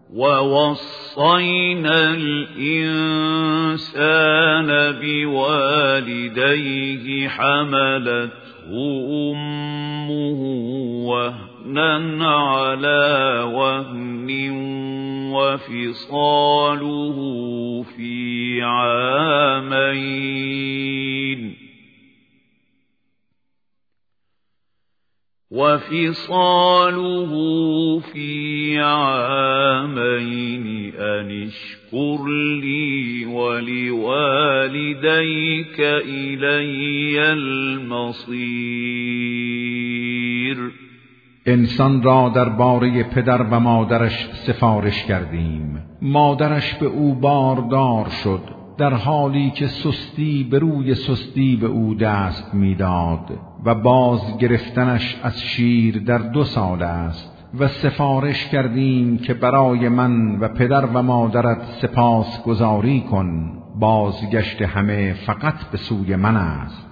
ووصينا الإنسان بوالديه حملته أمه وهنا على وهن وفصاله في عامين أن اشكر لي ولوالديك إلي المصير. انسان را درباره پدر و مادرش سفارش کردیم. مادرش به او باردار شد در حالی که سستی به روی سستی به او دست میداد و باز گرفتنش از شیر در 2 سال است و سفارش کردیم که برای من و پدر و مادرت سپاس گزاری کن. بازگشت همه فقط به سوی من است.